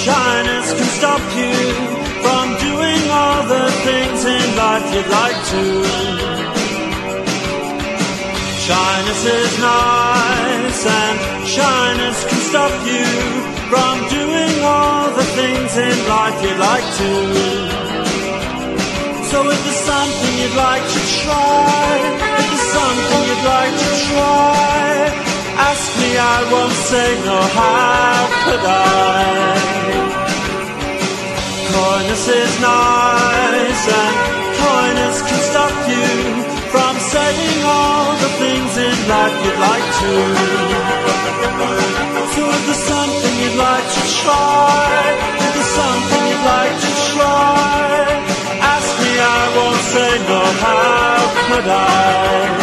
shyness can stop you from doing all the things in life you'd like to. Shyness is nice, and shyness can stop you from doing all the things in life you'd like to. So if there's something you'd like to try, if there's something you'd like to try, ask me, I won't say no, how could I? Coyness is nice, and coyness can stop you from saying all the things in life you'd like to. So if there's something you'd like to try, if there's something you'd like to try, ask me, I won't say no, how could I?